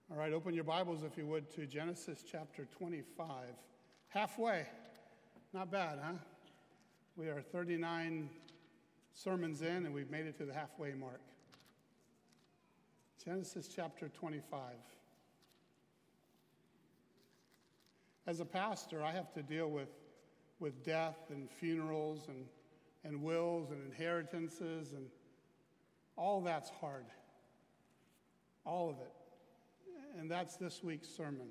All right, open your Bibles, if you would, to Genesis chapter 25. Halfway. Not bad, huh? We are 39 sermons in, and we've made it to the halfway mark. Genesis chapter 25. As a pastor, I have to deal with death and funerals and wills and inheritances, and all that's hard. All of it. And that's this week's sermon.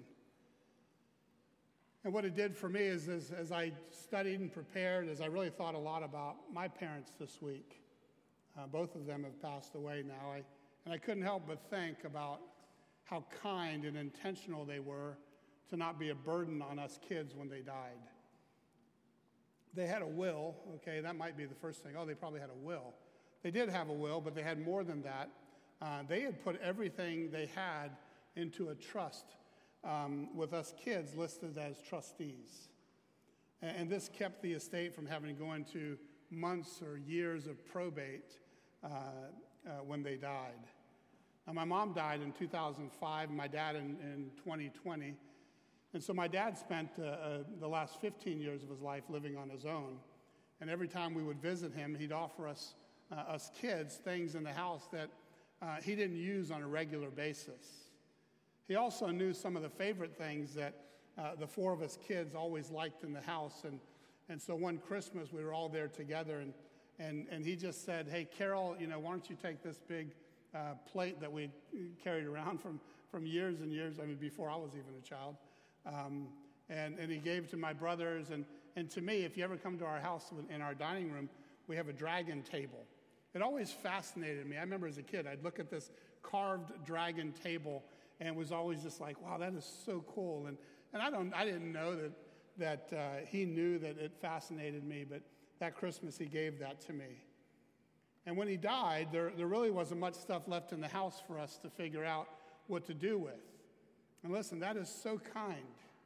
And what it did for me is as I studied and prepared, as I really thought a lot about my parents this week, both of them have passed away now, and I couldn't help but think about how kind and intentional they were to not be a burden on us kids when they died. They had a will, okay, that might be the first thing. Oh, they probably had a will. They did have a will, but they had more than that. They had put everything they had into a trust with us kids listed as trustees. And this kept the estate from having to go into months or years of probate when they died. Now, my mom died in 2005, and my dad in 2020. And so my dad spent the last 15 years of his life living on his own. And every time we would visit him, he'd offer us kids things in the house that he didn't use on a regular basis. He also knew some of the favorite things that the four of us kids always liked in the house. And so one Christmas, we were all there together, and he just said, "Hey, Carol, why don't you take this big plate that we carried around from years and years, before I was even a child, and he gave it to my brothers. And to me, if you ever come to our house in our dining room, we have a dragon table. It always fascinated me. I remember as a kid, I'd look at this carved dragon table and was always just like, wow, that is so cool. And I didn't know that he knew that it fascinated me, but that Christmas he gave that to me. And when he died, there really wasn't much stuff left in the house for us to figure out what to do with. And listen, that is so kind.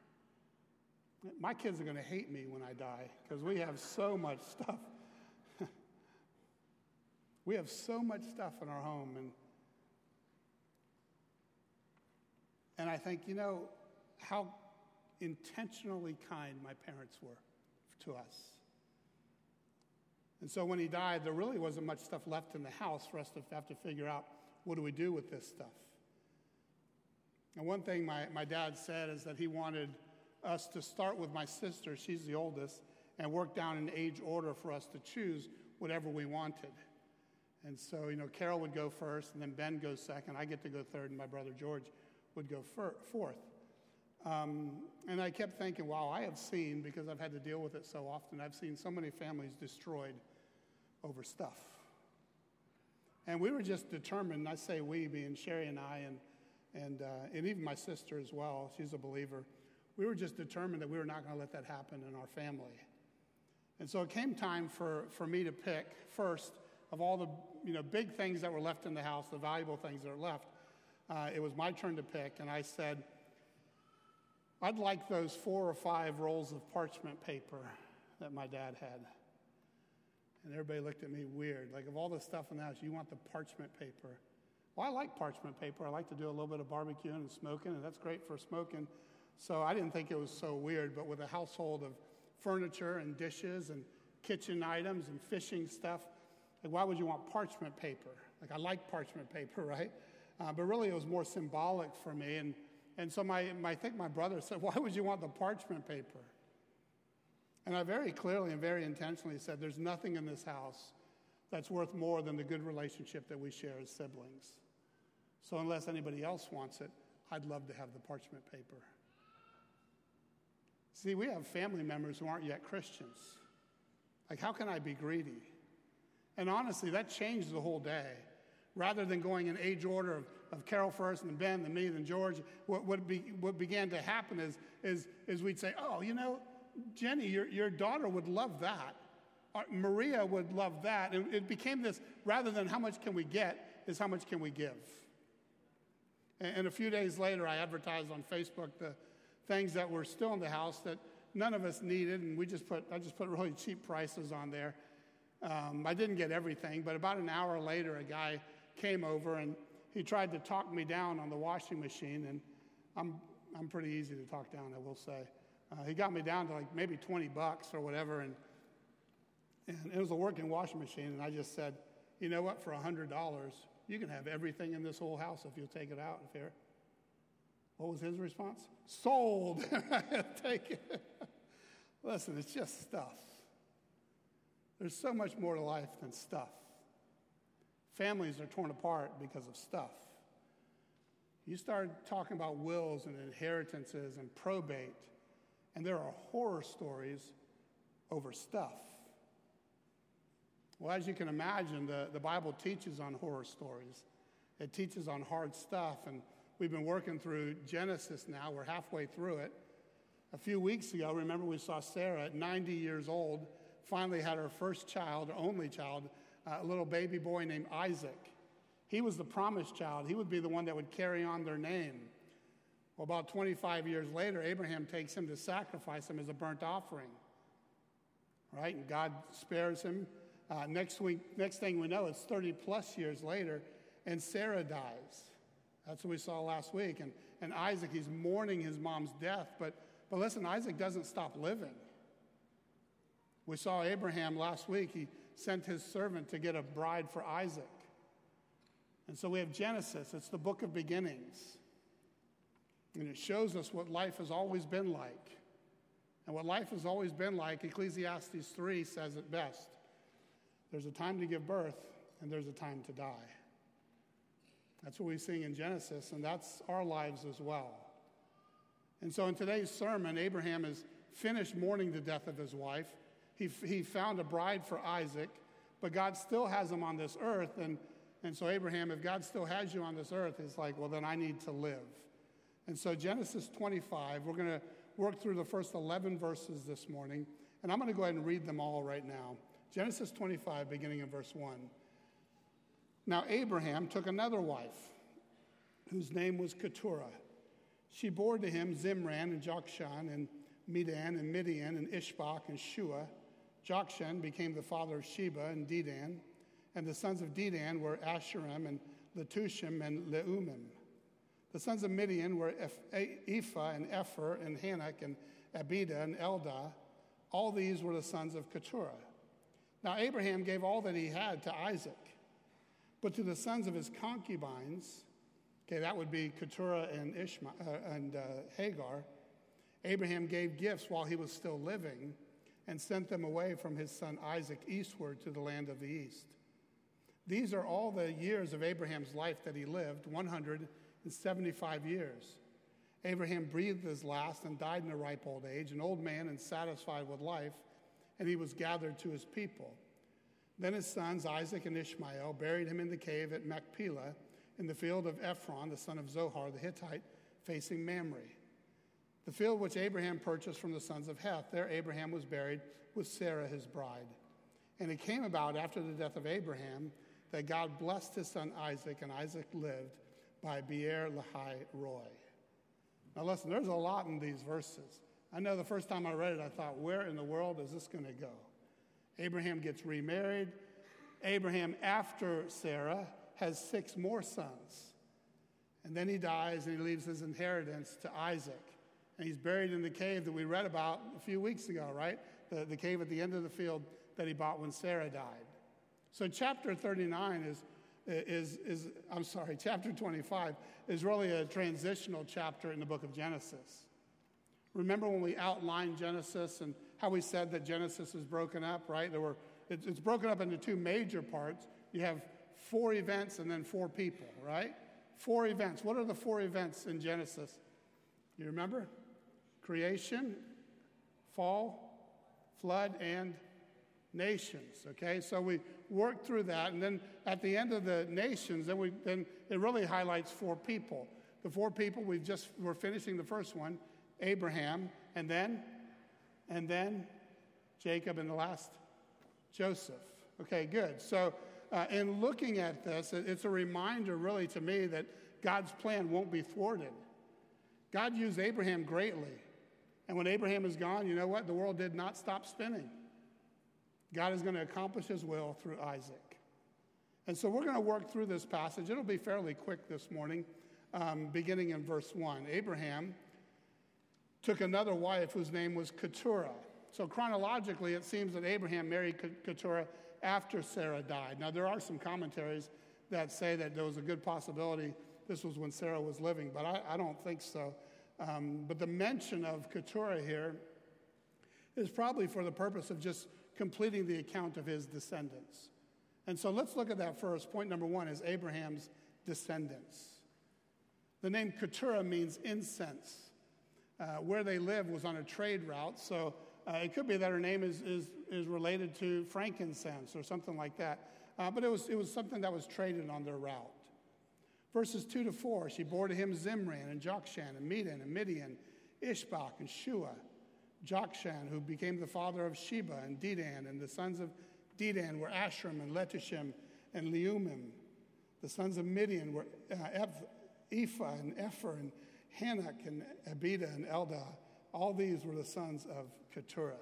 My kids are going to hate me when I die because we have so much stuff. We have so much stuff in our home, and I think, how intentionally kind my parents were to us. And so when he died, there really wasn't much stuff left in the house for us to have to figure out, what do we do with this stuff? And one thing my dad said is that he wanted us to start with my sister, she's the oldest, and work down in age order for us to choose whatever we wanted. And so, Carol would go first, and then Ben goes second. I get to go third, and my brother George would go fourth. And I kept thinking, wow, I have seen, because I've had to deal with it so often, I've seen so many families destroyed over stuff. And we were just determined, I say we, being Sherry and I, and even my sister as well, she's a believer, we were just determined that we were not going to let that happen in our family. And so it came time for me to pick first of all the big things that were left in the house, the valuable things that are left. It was my turn to pick, and I said, I'd like those 4 or 5 rolls of parchment paper that my dad had. And everybody looked at me weird. Like, of all the stuff in the house, you want the parchment paper? Well, I like parchment paper. I like to do a little bit of barbecuing and smoking, and that's great for smoking. So I didn't think it was so weird, but with a household of furniture and dishes and kitchen items and fishing stuff, like, why would you want parchment paper? Like, I like parchment paper, right? But really it was more symbolic for me. And so I think my brother said, why would you want the parchment paper? And I very clearly and very intentionally said, there's nothing in this house that's worth more than the good relationship that we share as siblings. So unless anybody else wants it, I'd love to have the parchment paper. See, we have family members who aren't yet Christians. Like, how can I be greedy? And honestly, that changed the whole day. Rather than going in age order of Carol first, and then Ben, then me, then George, what began to happen is we'd say, oh, Jenny, your daughter would love that. Maria would love that. And it became this, rather than how much can we get, is how much can we give. And a few days later, I advertised on Facebook the things that were still in the house that none of us needed, and I just put really cheap prices on there. I didn't get everything, but about an hour later, a guy came over, and he tried to talk me down on the washing machine, and I'm pretty easy to talk down, I will say. He got me down to like maybe $20 or whatever, and it was a working washing machine, and I just said, you know what, for $100, you can have everything in this whole house if you'll take it out here. What was his response? Sold. Take it. Listen, it's just stuff. There's so much more to life than stuff. Families are torn apart because of stuff. You start talking about wills and inheritances and probate, and there are horror stories over stuff. Well, as you can imagine, the Bible teaches on horror stories. It teaches on hard stuff, and we've been working through Genesis now. We're halfway through it. A few weeks ago, remember, we saw Sarah at 90 years old, finally had her first child, her only child, a little baby boy named Isaac. He was the promised child. He would be the one that would carry on their name. Well, about 25 years later, Abraham takes him to sacrifice him as a burnt offering. Right? And God spares him. Next thing we know, it's 30 plus years later, and Sarah dies. That's what we saw last week. And Isaac, he's mourning his mom's death. But listen, Isaac doesn't stop living. We saw Abraham last week. He sent his servant to get a bride for Isaac. And so we have Genesis. It's the book of beginnings. And it shows us what life has always been like. And what life has always been like, Ecclesiastes 3 says it best. There's a time to give birth, and there's a time to die. That's what we sing in Genesis, and that's our lives as well. And so in today's sermon, Abraham has finished mourning the death of his wife. He found a bride for Isaac, but God still has him on this earth. And so Abraham, if God still has you on this earth, it's like, well, then I need to live. And so Genesis 25, we're going to work through the first 11 verses this morning, and I'm going to go ahead and read them all right now. Genesis 25, beginning in verse 1. Now Abraham took another wife, whose name was Keturah. She bore to him Zimran and Jokshan and Medan and Midian and Ishbak and Shua. Jokshan became the father of Sheba and Dedan, and the sons of Dedan were Asherim and Letushim and Leumim. The sons of Midian were Ephah and Epher and Hanok and Abida and Eldah. All these were the sons of Keturah. Now Abraham gave all that he had to Isaac, but to the sons of his concubines, okay, that would be Keturah and Hagar, Abraham gave gifts while he was still living and sent them away from his son Isaac eastward to the land of the east. These are all the years of Abraham's life that he lived, 175 years. Abraham breathed his last and died in a ripe old age, an old man and satisfied with life, and he was gathered to his people. Then his sons Isaac and Ishmael buried him in the cave at Machpelah in the field of Ephron, the son of Zohar the Hittite, facing Mamre. The field which Abraham purchased from the sons of Heth, there Abraham was buried with Sarah his bride. And it came about after the death of Abraham that God blessed his son Isaac, and Isaac lived by Beer Lahai Roi. Now listen, there's a lot in these verses. I know the first time I read it, I thought, where in the world is this going to go? Abraham gets remarried. Abraham, after Sarah, has 6 more sons. And then he dies, and he leaves his inheritance to Isaac. And he's buried in the cave that we read about a few weeks ago, right? The cave at the end of the field that he bought when Sarah died. So chapter 39 chapter 25 is really a transitional chapter in the book of Genesis. Remember when we outlined Genesis and how we said that Genesis is broken up, right? It's broken up into 2 major parts. You have 4 events and then 4 people, right? 4 events. What are the 4 events in Genesis? You remember? Creation, fall, flood, and nations, okay? So we worked through that, and then at the end of the nations, then it really highlights 4 people. The 4 people, we're finishing the first one, Abraham, and then Jacob, and the last, Joseph. Okay, good. So in looking at this, it's a reminder really to me that God's plan won't be thwarted. God used Abraham greatly. And when Abraham is gone, you know what? The world did not stop spinning. God is going to accomplish his will through Isaac. And so we're going to work through this passage. It'll be fairly quick this morning, beginning in verse 1. Abraham took another wife whose name was Keturah. So chronologically, it seems that Abraham married Keturah after Sarah died. Now, there are some commentaries that say that there was a good possibility this was when Sarah was living, but I don't think so. But the mention of Keturah here is probably for the purpose of just completing the account of his descendants. And so let's look at that first. Point number 1 is Abraham's descendants. The name Keturah means incense. Where they lived was on a trade route, so it could be that her name is related to frankincense or something like that. But it was something that was traded on their route. Verses 2 to 4, she bore to him Zimran and Jokshan and Medan and Midian, Ishbak and Shua. Jokshan, who became the father of Sheba and Dedan, and the sons of Dedan were Ashram and Letishim and Leumim. The sons of Midian were Ephah and Epher and Hanok and Abida and Eldah. All these were the sons of Keturah.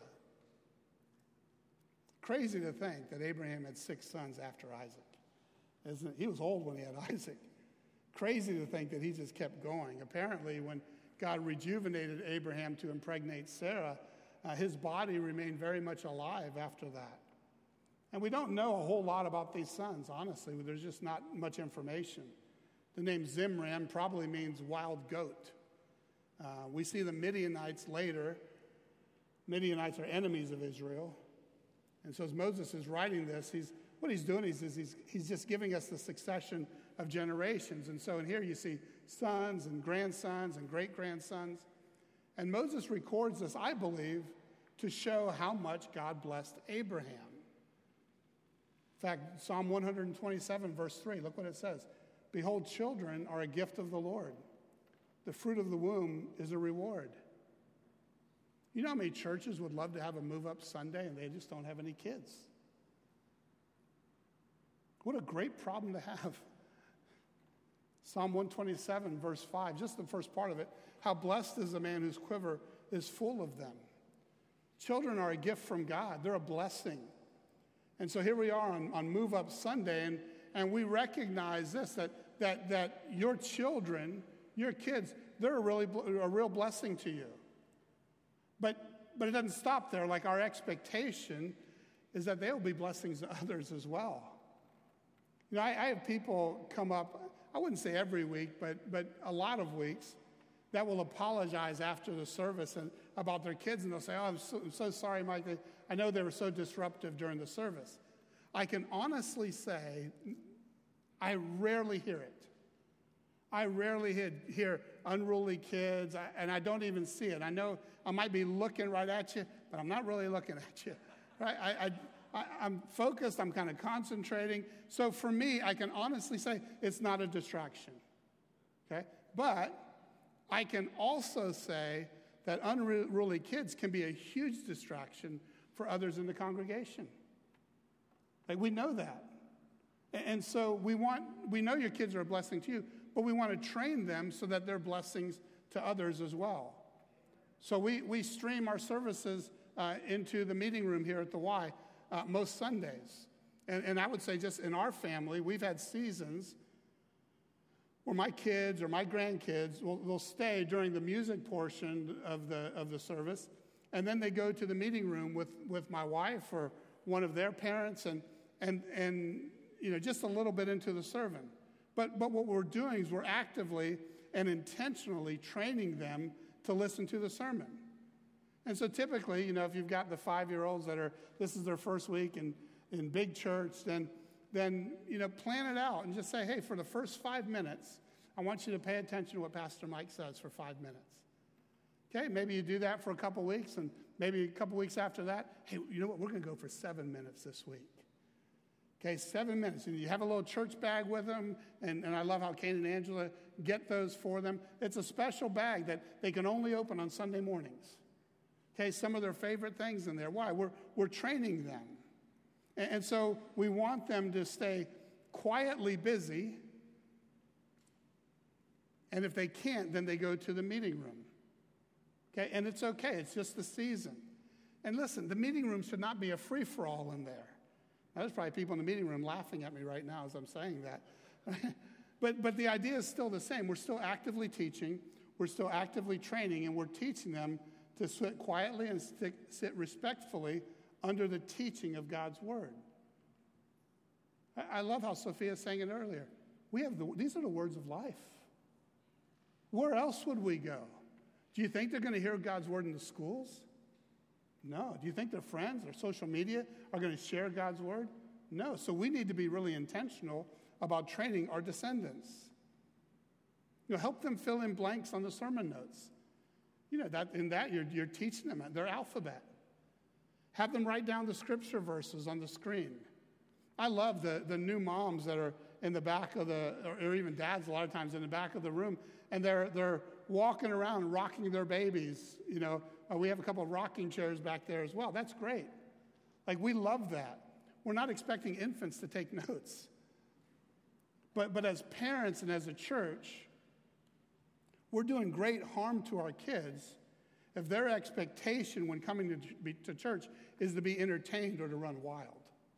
Crazy to think that Abraham had 6 sons after Isaac. Isn't it? He was old when he had Isaac. Crazy to think that he just kept going. Apparently, when God rejuvenated Abraham to impregnate Sarah, his body remained very much alive after that. And we don't know a whole lot about these sons, honestly. There's just not much information. The name Zimran probably means wild goat. We see the Midianites later. Midianites are enemies of Israel. And so as Moses is writing this, what he's doing is he's just giving us the succession of generations. And so in here you see sons and grandsons and great-grandsons. And Moses records this, I believe, to show how much God blessed Abraham. In fact, Psalm 127, verse 3, look what it says. Behold, children are a gift of the Lord. The fruit of the womb is a reward. You know how many churches would love to have a move-up Sunday and they just don't have any kids? What a great problem to have. Psalm 127, verse 5, just the first part of it. How blessed is the man whose quiver is full of them. Children are a gift from God. They're a blessing. And so here we are on Move Up Sunday, and we recognize this, that your children, your kids, they're a real blessing to you. But it doesn't stop there. Like, our expectation is that they will be blessings to others as well. You know, I have people come up, I wouldn't say every week, but a lot of weeks, that will apologize after the service and about their kids, and they'll say, oh, I'm so sorry, Mike. I know they were so disruptive during the service. I can honestly say I rarely hear it. I rarely hear unruly kids, and I don't even see it. I know I might be looking right at you, but I'm not really looking at you. Right? I'm focused. I'm kind of concentrating. So for me, I can honestly say it's not a distraction. Okay? But I can also say that unruly kids can be a huge distraction for others in the congregation. Like, we know that. And so we know your kids are a blessing to you, but we want to train them so that they're blessings to others as well. So we stream our services into the meeting room here at the Y most Sundays. And I would say just in our family, we've had seasons where my kids or my grandkids will stay during the music portion of the service, and then they go to the meeting room with my wife or one of their parents and you know, just a little bit into the sermon. But what we're doing is we're actively and intentionally training them to listen to the sermon. And so typically, you know, if you've got the 5-year-olds this is their first week in big church, then, you know, plan it out and just say, hey, for the first 5 minutes, I want you to pay attention to what Pastor Mike says for 5 minutes. Okay, maybe you do that for a couple weeks, and maybe a couple weeks after that, hey, you know what, we're going to go for 7 minutes this week. Okay, 7 minutes. And you have a little church bag with them, and I love how Kane and Angela get those for them. It's a special bag that they can only open on Sunday mornings. Okay, some of their favorite things in there. Why? We're training them. And so we want them to stay quietly busy, and if they can't, then they go to the meeting room. Okay, and it's okay. It's just the season. And listen, the meeting room should not be a free-for-all in there. Now, there's probably people in the meeting room laughing at me right now as I'm saying that. But the idea is still the same. We're still actively teaching. We're still actively training, and we're teaching them to sit quietly and sit respectfully under the teaching of God's word. I love how Sophia sang it earlier. These are the words of life. Where else would we go? Do you think they're going to hear God's word in the schools? No. Do you think their friends or social media are going to share God's word? No. So we need to be really intentional about training our descendants. Help them fill in blanks on the sermon notes. You're teaching them their alphabet. Have them write down the scripture verses on the screen. I love the new moms that are in the back of or even dads a lot of times in the back of the room, and they're walking around rocking their babies. We have a couple of rocking chairs back there as well. That's great. We love that. We're not expecting infants to take notes. But as parents and as a church, we're doing great harm to our kids if their expectation when coming to church is to be entertained or to run wild.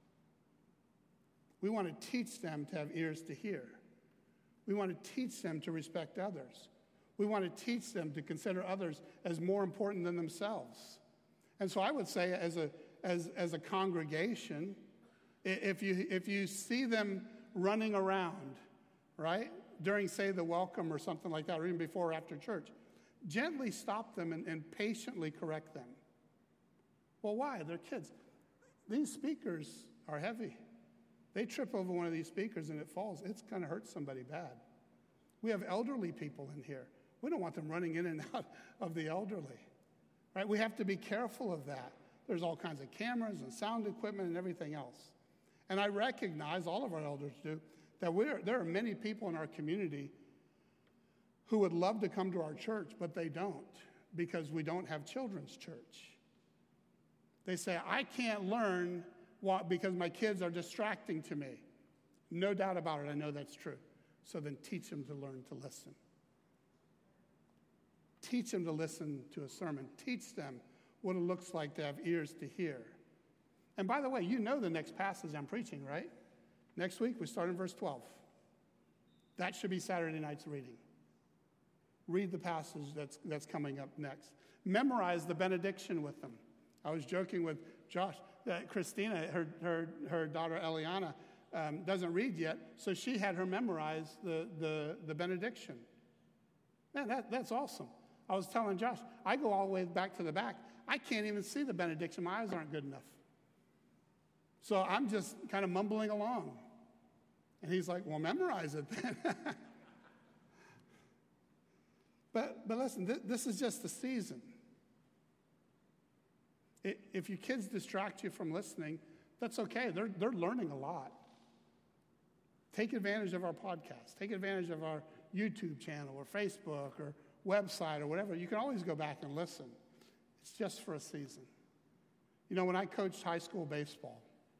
We want to teach them to have ears to hear. We want to teach them to respect others. We want to teach them to consider others as more important than themselves. And so I would say as a congregation, if you see them running around, right, during, say, the welcome or something like that, or even before or after church, gently stop them and patiently correct them. Well, why? They're kids. These speakers are heavy. They trip over one of these speakers and it falls. It's going to hurt somebody bad. We have elderly people in here. We don't want them running in and out of the elderly, right? We have to be careful of that. There's all kinds of cameras and sound equipment and everything else. And I recognize, all of our elders do, that there are many people in our community who would love to come to our church, but they don't, because we don't have children's church. They say, I can't learn because my kids are distracting to me. No doubt about it, I know that's true. So then teach them to learn to listen. Teach them to listen to a sermon. Teach them what it looks like to have ears to hear. And by the way, you know the next passage I'm preaching, right? Next week, we start in verse 12. That should be Saturday night's reading. Read the passage that's coming up next. Memorize the benediction with them. I was joking with Josh that Christina, her daughter Eliana, doesn't read yet, so she had her memorize the benediction. Man, that's awesome. I was telling Josh, I go all the way back to the back. I can't even see the benediction. My eyes aren't good enough. So I'm just kind of mumbling along. And he's like, well, memorize it then. But listen, this is just the season. If your kids distract you from listening, that's okay. They're learning a lot. Take advantage of our podcast. Take advantage of our YouTube channel or Facebook or website or whatever. You can always go back and listen. It's just for a season. When I coached high school baseball,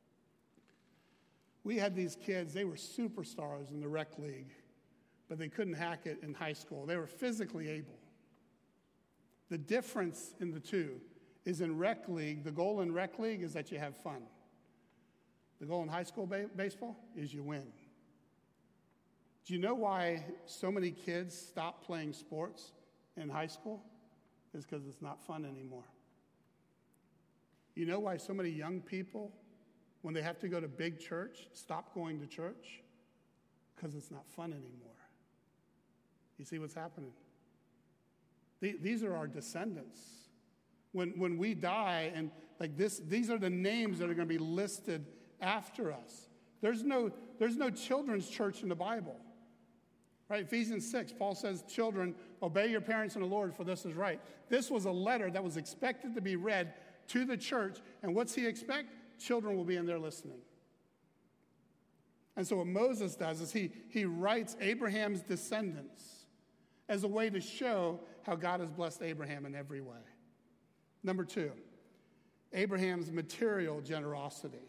we had these kids, they were superstars in the rec league, but they couldn't hack it in high school. They were physically able. The difference in the two is in rec league, the goal in rec league is that you have fun. The goal in high school baseball is you win. Do you know why so many kids stop playing sports in high school? It's because it's not fun anymore. You know why so many young people, when they have to go to big church, stop going to church? Because it's not fun anymore. You see what's happening? These are our descendants. When we die, and like this, these are the names that are going to be listed after us. There's no children's church in the Bible. Right? Ephesians 6, Paul says, children, obey your parents in the Lord, for this is right. This was a letter that was expected to be read to the church, and what's he expect? Children will be in there listening. And so what Moses does is he writes Abraham's descendants as a way to show how God has blessed Abraham in every way. Number 2, Abraham's material generosity.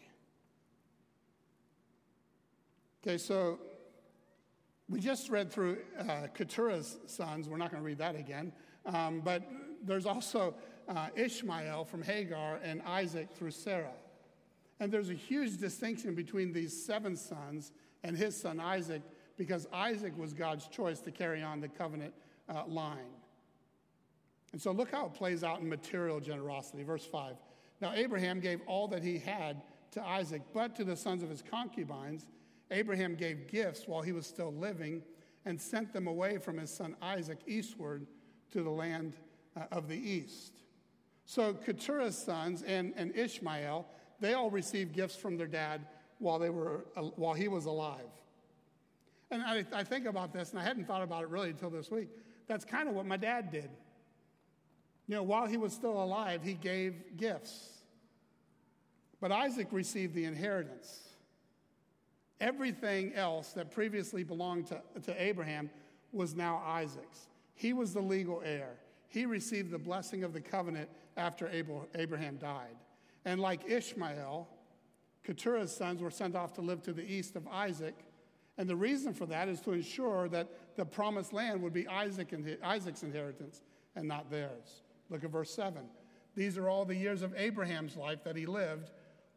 Okay, so we just read through Keturah's sons. We're not going to read that again. But there's also Ishmael from Hagar and Isaac through Sarah. And there's a huge distinction between these 7 sons and his son Isaac, because Isaac was God's choice to carry on the covenant line. And so look how it plays out in material generosity. Verse 5. Now Abraham gave all that he had to Isaac, but to the sons of his concubines, Abraham gave gifts while he was still living and sent them away from his son Isaac eastward to the land of the east. So Keturah's sons and Ishmael, they all received gifts from their dad while he was alive. And I think about this, and I hadn't thought about it really until this week. That's kind of what my dad did. While he was still alive, he gave gifts. But Isaac received the inheritance. Everything else that previously belonged to Abraham was now Isaac's. He was the legal heir. He received the blessing of the covenant after Abraham died. And like Ishmael, Keturah's sons were sent off to live to the east of Isaac. And the reason for that is to ensure that the promised land would be Isaac's inheritance and not theirs. Look at verse 7. These are all the years of Abraham's life that he lived,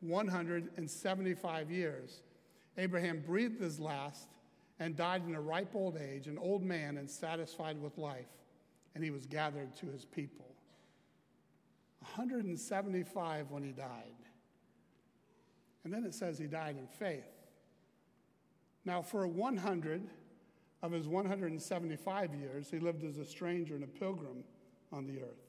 175 years. Abraham breathed his last and died in a ripe old age, an old man and satisfied with life, and he was gathered to his people. 175 when he died. And then it says he died in faith. Now, for 100 of his 175 years, he lived as a stranger and a pilgrim on the earth.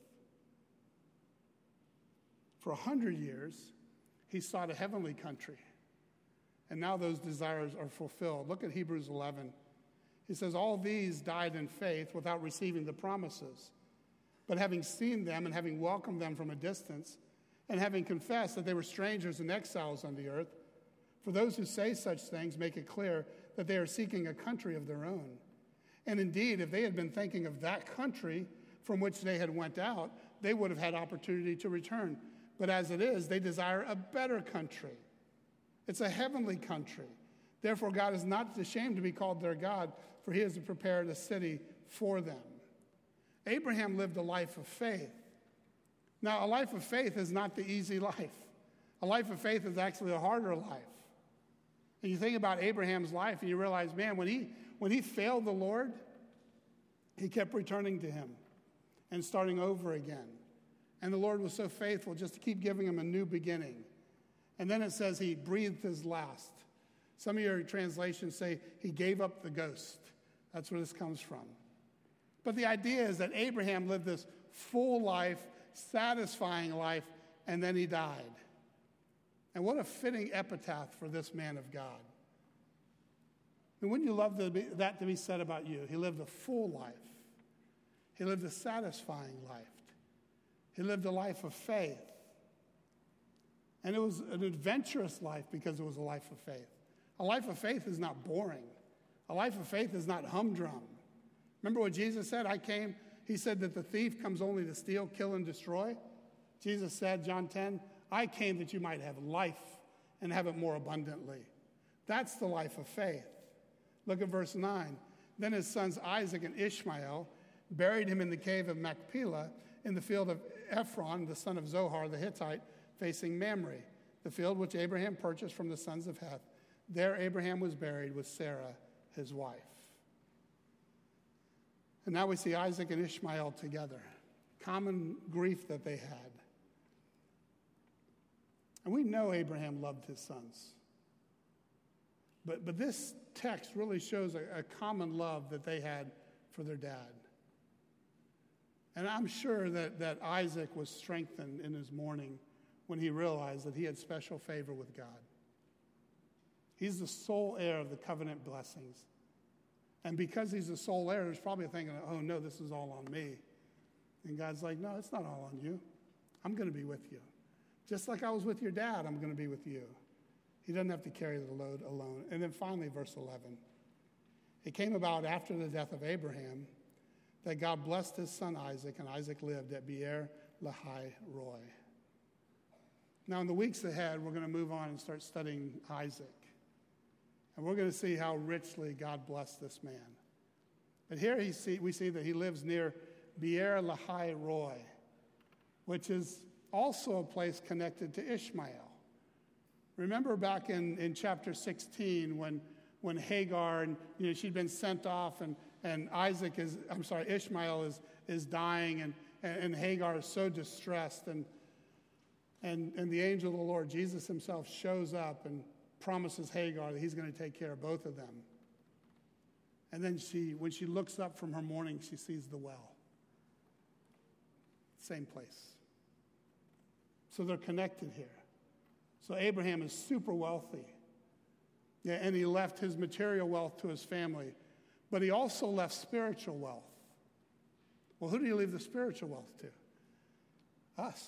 For 100 years, he sought a heavenly country. And now those desires are fulfilled. Look at Hebrews 11. He says, all these died in faith without receiving the promises. But having seen them and having welcomed them from a distance, and having confessed that they were strangers and exiles on the earth, for those who say such things make it clear that they are seeking a country of their own. And indeed, if they had been thinking of that country from which they had went out, they would have had opportunity to return. But as it is, they desire a better country. It's a heavenly country. Therefore, God is not ashamed to be called their God, for he has prepared a city for them. Abraham lived a life of faith. Now, a life of faith is not the easy life. A life of faith is actually a harder life. And you think about Abraham's life and you realize, man, when he failed the Lord, he kept returning to him and starting over again. And the Lord was so faithful just to keep giving him a new beginning. And then it says he breathed his last. Some of your translations say he gave up the ghost. That's where this comes from. But the idea is that Abraham lived this full life, satisfying life, and then he died. And what a fitting epitaph for this man of God. And wouldn't you love that to be said about you? He lived a full life. He lived a satisfying life. He lived a life of faith. And it was an adventurous life because it was a life of faith. A life of faith is not boring. A life of faith is not humdrum. Remember what Jesus said? He said that the thief comes only to steal, kill, and destroy. Jesus said, John 10, I came that you might have life and have it more abundantly. That's the life of faith. Look at verse 9. Then his sons Isaac and Ishmael buried him in the cave of Machpelah in the field of Ephron, the son of Zohar the Hittite, facing Mamre, the field which Abraham purchased from the sons of Heth. There Abraham was buried with Sarah, his wife. And now we see Isaac and Ishmael together. Common grief that they had. And we know Abraham loved his sons. But this text really shows a common love that they had for their dad. And I'm sure that Isaac was strengthened in his mourning when he realized that he had special favor with God. He's the sole heir of the covenant blessings. And because he's the sole heir, he's probably thinking, oh no, this is all on me. And God's like, no, it's not all on you. I'm going to be with you. Just like I was with your dad, I'm going to be with you. He doesn't have to carry the load alone. And then finally, verse 11. It came about after the death of Abraham that God blessed his son Isaac, and Isaac lived at Beer Lahai Roi. Now, in the weeks ahead, we're going to move on and start studying Isaac. And we're going to see how richly God blessed this man. But here we see that he lives near Beer Lahai Roi, which is also a place connected to Ishmael. Remember back in chapter 16 when Hagar, and she'd been sent off, and Ishmael is dying, and Hagar is so distressed, and the angel of the Lord, Jesus himself, shows up and promises Hagar that he's going to take care of both of them. And then when she looks up from her mourning, she sees the well. Same place. So they're connected here. So Abraham is super wealthy. Yeah, and he left his material wealth to his family. But he also left spiritual wealth. Well, who do you leave the spiritual wealth to? Us.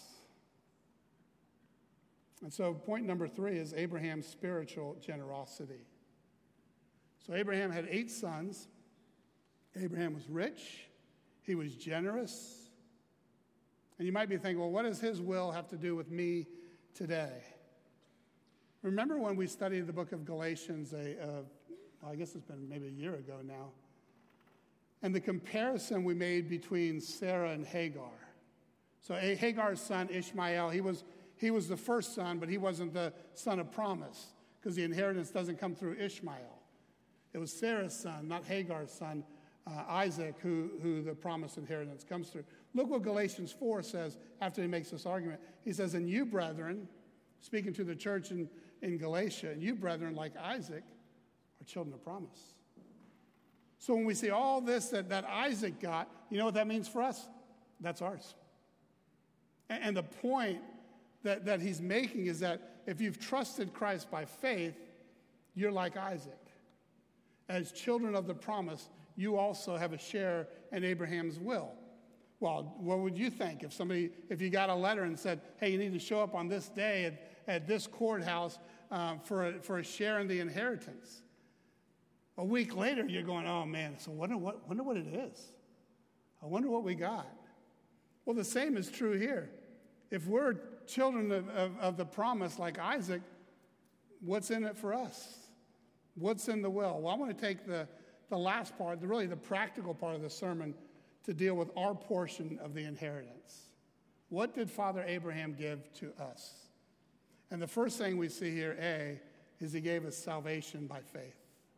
And so point number 3 is Abraham's spiritual generosity. So Abraham had 8 sons. Abraham was rich. He was generous. And you might be thinking, well, what does his will have to do with me today? Remember when we studied the book of Galatians, I guess it's been maybe a year ago now, and the comparison we made between Sarah and Hagar. So Hagar's son, Ishmael, he was the first son, but he wasn't the son of promise, because the inheritance doesn't come through Ishmael. It was Sarah's son, not Hagar's son, Isaac, who the promised inheritance comes through. Look what Galatians 4 says after he makes this argument. He says, and you, brethren, speaking to the church in Galatia, and you, brethren, like Isaac, are children of promise. So when we see all this that Isaac got, you know what that means for us? That's ours. And the point that he's making is that if you've trusted Christ by faith, you're like Isaac. As children of the promise, you also have a share in Abraham's will. Well, what would you think if you got a letter and said, hey, you need to show up on this day at this courthouse for a share in the inheritance? A week later, you're going, oh man, so wonder what it is. I wonder what we got. Well, the same is true here. If we're children of the promise like Isaac, what's in it for us? What's in the will? Well, I want to take the last part, really the practical part of the sermon, to deal with our portion of the inheritance. What did Father Abraham give to us? And the first thing we see here, is he gave us salvation by faith.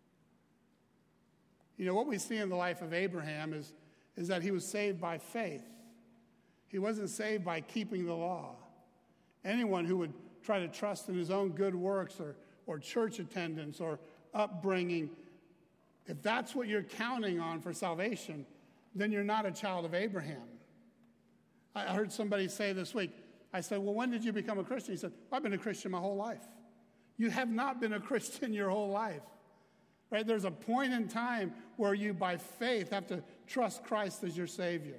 You know, what we see in the life of Abraham is that he was saved by faith. He wasn't saved by keeping the law. Anyone who would try to trust in his own good works or church attendance or upbringing, if that's what you're counting on for salvation, then you're not a child of Abraham. I heard somebody say this week, I said, well, when did you become a Christian? He said, I've been a Christian my whole life. You have not been a Christian your whole life. Right? There's a point in time where you, by faith, have to trust Christ as your Savior.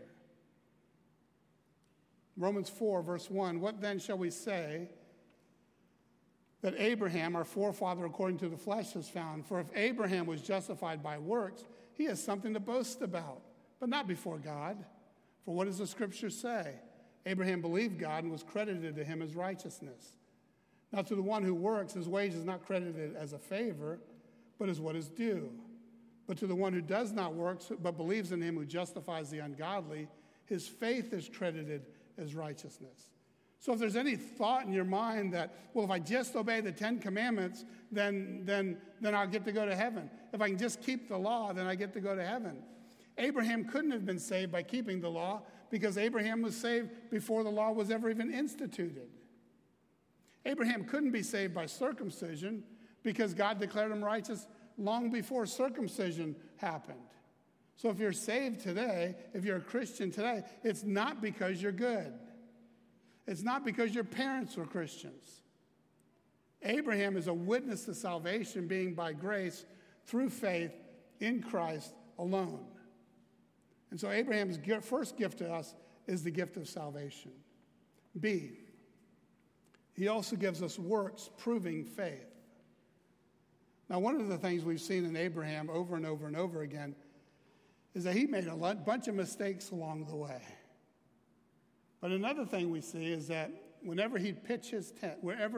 Romans 4, verse 1, what then shall we say that Abraham, our forefather according to the flesh, has found? For if Abraham was justified by works, he has something to boast about, but not before God. For what does the Scripture say? Abraham believed God and was credited to him as righteousness. Now to the one who works, his wage is not credited as a favor, but as what is due. But to the one who does not work, but believes in him who justifies the ungodly, his faith is credited as righteousness. So if there's any thought in your mind that, well, if I just obey the 10 commandments, then I'll get to go to heaven. If I can just keep the law, then I get to go to heaven. Abraham couldn't have been saved by keeping the law because Abraham was saved before the law was ever even instituted. Abraham couldn't be saved by circumcision because God declared him righteous long before circumcision happened. So if you're saved today, if you're a Christian today, it's not because you're good. It's not because your parents were Christians. Abraham is a witness to salvation being by grace through faith in Christ alone. And so Abraham's first gift to us is the gift of salvation. B, he also gives us works proving faith. Now, one of the things we've seen in Abraham over and over and over again is that he made a bunch of mistakes along the way. But another thing we see is that wherever he'd pitch his tent,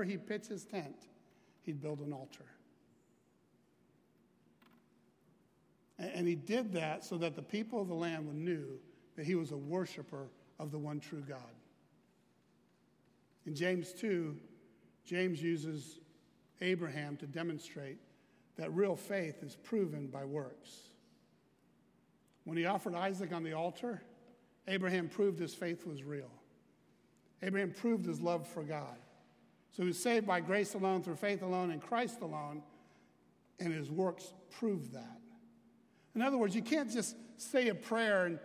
he'd build an altar. And he did that so that the people of the land knew that he was a worshiper of the one true God. In James 2, James uses Abraham to demonstrate that real faith is proven by works. When he offered Isaac on the altar, Abraham proved his faith was real. Abraham proved his love for God. So he was saved by grace alone, through faith alone, in Christ alone, and his works proved that. In other words, you can't just say a prayer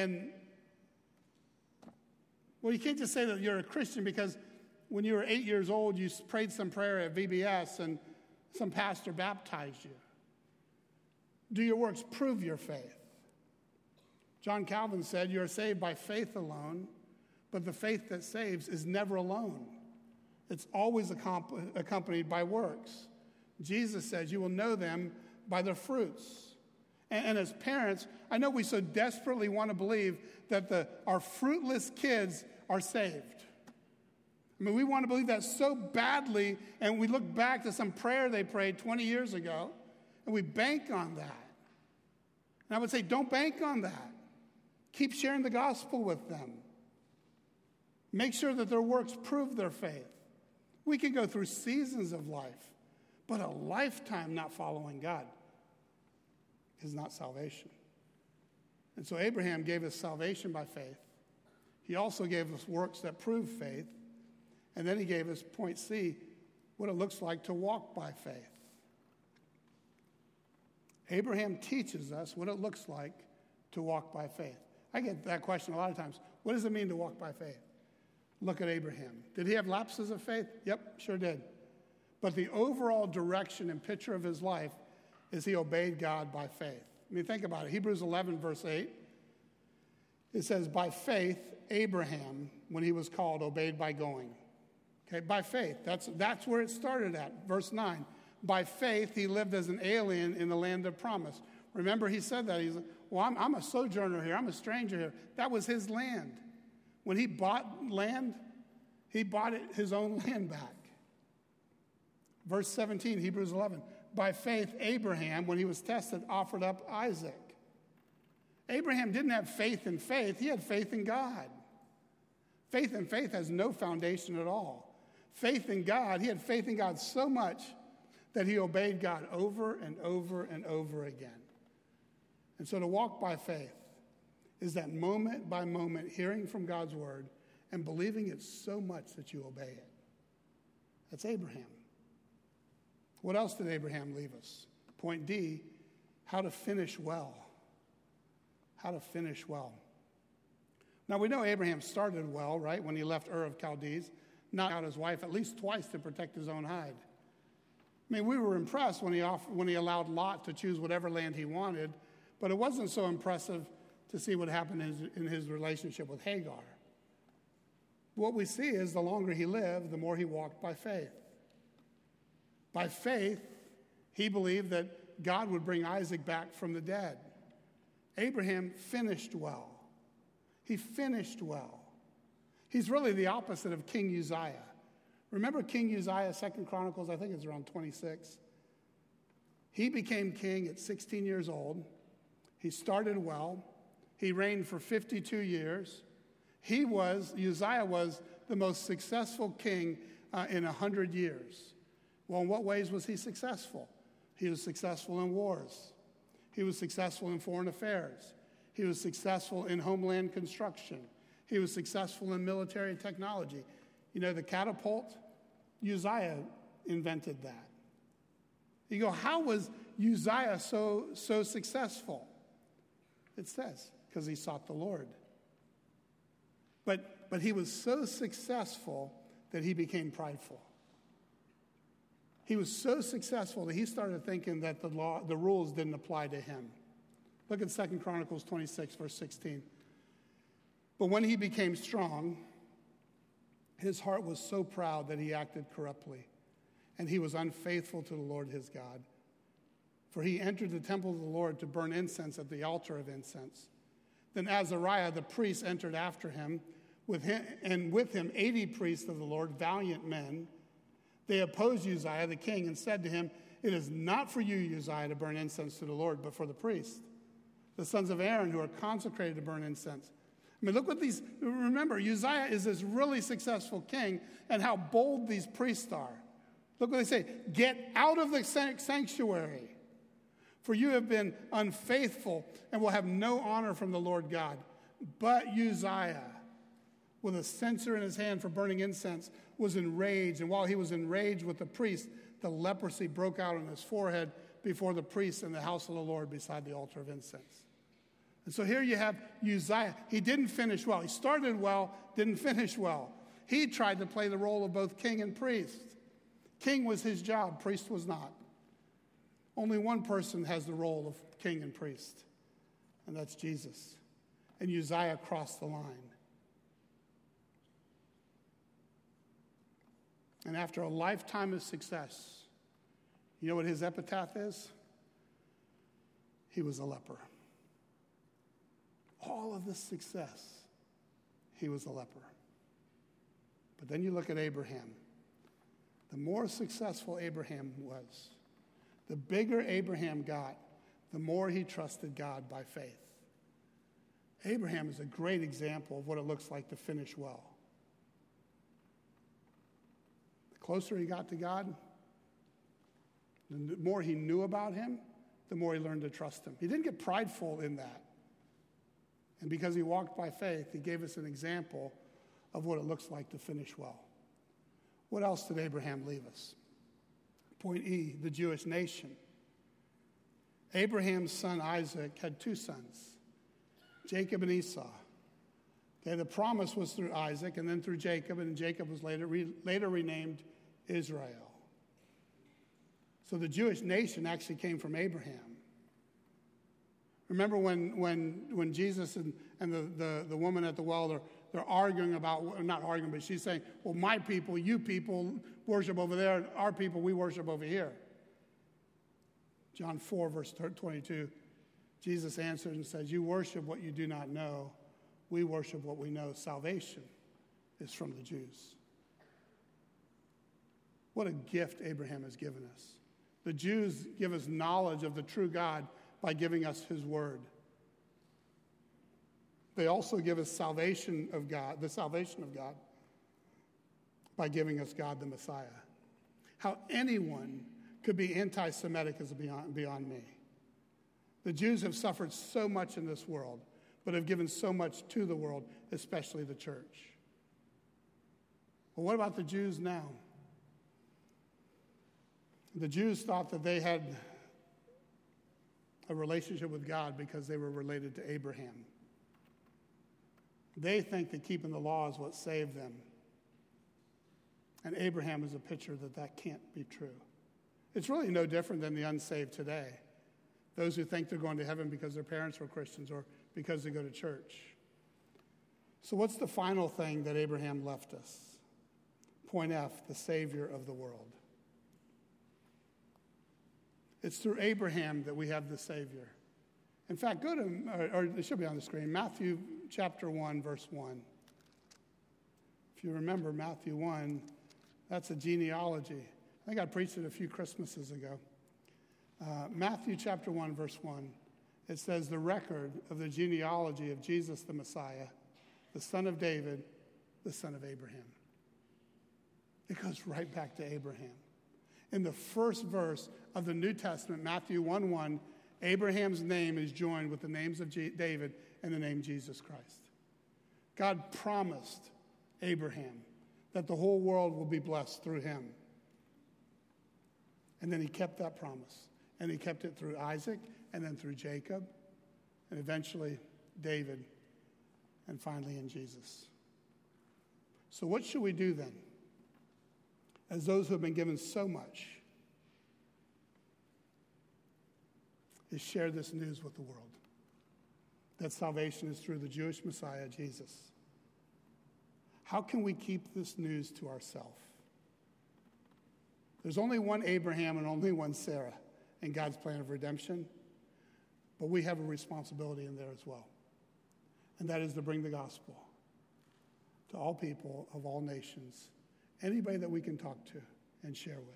you can't just say that you're a Christian because when you were 8 years old, you prayed some prayer at VBS and some pastor baptized you. Do your works prove your faith? John Calvin said, you are saved by faith alone, but the faith that saves is never alone. It's always accompanied by works. Jesus says, you will know them by their fruits. And as parents, I know we so desperately want to believe that our fruitless kids are saved. I mean, we want to believe that so badly, and we look back to some prayer they prayed 20 years ago, and we bank on that. And I would say, don't bank on that. Keep sharing the gospel with them. Make sure that their works prove their faith. We can go through seasons of life, but a lifetime not following God is not salvation. And so Abraham gave us salvation by faith. He also gave us works that prove faith. And then he gave us, point C, what it looks like to walk by faith. Abraham teaches us what it looks like to walk by faith. I get that question a lot of times. What does it mean to walk by faith? Look at Abraham. Did he have lapses of faith? Yep, sure did. But the overall direction and picture of his life is he obeyed God by faith. I mean, think about it. Hebrews 11, verse 8. It says, by faith, Abraham, when he was called, obeyed by going. Okay, by faith. That's where it started at. Verse 9. By faith, he lived as an alien in the land of promise. Remember, he said that. He's like, well, I'm a sojourner here. I'm a stranger here. That was his land. When he bought land, he bought his own land back. Verse 17, Hebrews 11. By faith, Abraham, when he was tested, offered up Isaac. Abraham didn't have faith in faith. He had faith in God. Faith in faith has no foundation at all. Faith in God, he had faith in God so much that he obeyed God over and over and over again. And so to walk by faith is that moment by moment hearing from God's word and believing it so much that you obey it. That's Abraham. What else did Abraham leave us? Point D, how to finish well. How to finish well. Now, we know Abraham started well, right, when he left Ur of Chaldees, knocked out his wife at least twice to protect his own hide. I mean, we were impressed when he allowed Lot to choose whatever land he wanted, but it wasn't so impressive to see what happened in his relationship with Hagar. What we see is the longer he lived, the more he walked by faith. By faith, he believed that God would bring Isaac back from the dead. Abraham finished well. He finished well. He's really the opposite of King Uzziah. Remember King Uzziah, 2 Chronicles, I think it's around 26. He became king at 16 years old. He started well. He reigned for 52 years. Uzziah was the most successful king in 100 years. Well, in what ways was he successful? He was successful in wars. He was successful in foreign affairs. He was successful in homeland construction. He was successful in military technology. You know, the catapult, Uzziah invented that. You go, how was Uzziah so successful? It says, because he sought the Lord. But he was so successful that he became prideful. He was so successful that he started thinking that the rules didn't apply to him. Look at 2 Chronicles 26, verse 16. But when he became strong, his heart was so proud that he acted corruptly, and he was unfaithful to the Lord his God. For he entered the temple of the Lord to burn incense at the altar of incense. Then Azariah the priest entered after him, with him 80 priests of the Lord, valiant men. They opposed Uzziah the king and said to him, "It is not for you, Uzziah, to burn incense to the Lord, but for the priests, the sons of Aaron, who are consecrated to burn incense." I mean, look what remember, Uzziah is this really successful king, and how bold these priests are. Look what they say. Get out of the sanctuary, for you have been unfaithful and will have no honor from the Lord God. But Uzziah, with a censer in his hand for burning incense, was enraged. And while he was enraged with the priest, the leprosy broke out on his forehead before the priest in the house of the Lord beside the altar of incense. And so here you have Uzziah. He didn't finish well. He started well, didn't finish well. He tried to play the role of both king and priest. King was his job, priest was not. Only one person has the role of king and priest, and that's Jesus. And Uzziah crossed the line. And after a lifetime of success, you know what his epitaph is? He was a leper. All of this success, he was a leper. But then you look at Abraham. The more successful Abraham was, the bigger Abraham got, the more he trusted God by faith. Abraham is a great example of what it looks like to finish well. The closer he got to God, the more he knew about him, the more he learned to trust him. He didn't get prideful in that. And because he walked by faith, he gave us an example of what it looks like to finish well. What else did Abraham leave us? Point E, the Jewish nation. Abraham's son Isaac had two sons, Jacob and Esau. Okay, the promise was through Isaac and then through Jacob, and Jacob was later renamed Israel. So the Jewish nation actually came from Abraham. Remember when Jesus and the woman at the well, they're arguing about, not arguing, but she's saying, well, my people, you people worship over there, our people, we worship over here. John 4, verse 22, Jesus answered and says, you worship what you do not know. We worship what we know. Salvation is from the Jews. What a gift Abraham has given us. The Jews give us knowledge of the true God by giving us his word. They also give us salvation of God, the salvation of God, by giving us God the Messiah. How anyone could be anti-Semitic is beyond me. The Jews have suffered so much in this world, but have given so much to the world, especially the church. Well, what about the Jews now? The Jews thought that they had a relationship with God because they were related to Abraham. They think that keeping the law is what saved them. And Abraham is a picture that can't be true. It's really no different than the unsaved today. Those who think they're going to heaven because their parents were Christians or because they go to church. So what's the final thing that Abraham left us? Point F, the Savior of the world. It's through Abraham that we have the Savior. In fact, go to, or it should be on the screen, Matthew chapter 1, verse 1. If you remember Matthew 1, that's a genealogy. I think I preached it a few Christmases ago. Matthew chapter 1, verse 1. It says, the record of the genealogy of Jesus the Messiah, the son of David, the son of Abraham. It goes right back to Abraham. In the first verse of the New Testament, Matthew 1:1, Abraham's name is joined with the names of David and the name Jesus Christ. God promised Abraham that the whole world will be blessed through him. And then he kept that promise. And he kept it through Isaac, and then through Jacob, and eventually David, and finally in Jesus. So what should we do then? As those who have been given so much, is share this news with the world. That salvation is through the Jewish Messiah, Jesus. How can we keep this news to ourselves? There's only one Abraham and only one Sarah in God's plan of redemption, but we have a responsibility in there as well. And that is to bring the gospel to all people of all nations, anybody that we can talk to and share with.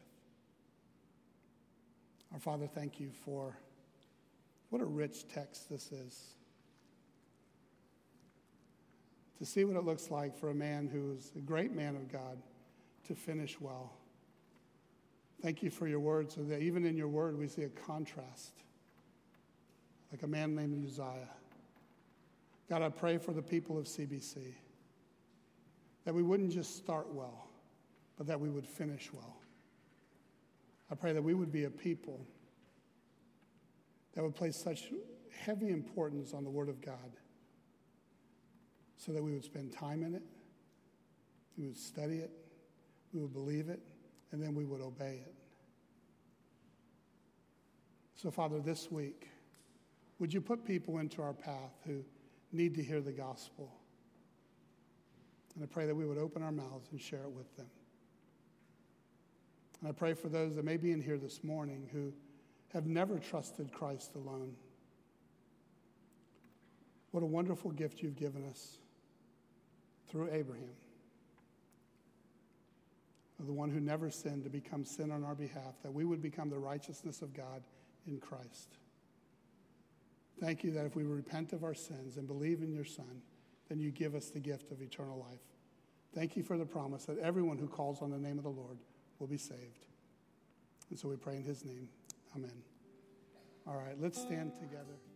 Our Father, thank you for what a rich text this is. To see what it looks like for a man who is a great man of God to finish well. Thank you for your word, so that even in your word we see a contrast, like a man named Uzziah. God, I pray for the people of CBC, that we wouldn't just start well, but that we would finish well. I pray that we would be a people that would place such heavy importance on the Word of God, so that we would spend time in it, we would study it, we would believe it, and then we would obey it. So, Father, this week, would you put people into our path who need to hear the gospel? And I pray that we would open our mouths and share it with them. And I pray for those that may be in here this morning who have never trusted Christ alone. What a wonderful gift you've given us through Abraham, the one who never sinned, to become sin on our behalf, that we would become the righteousness of God in Christ. Thank you that if we repent of our sins and believe in your Son, then you give us the gift of eternal life. Thank you for the promise that everyone who calls on the name of the Lord will be saved. And so we pray in his name. Amen. All right, let's stand together.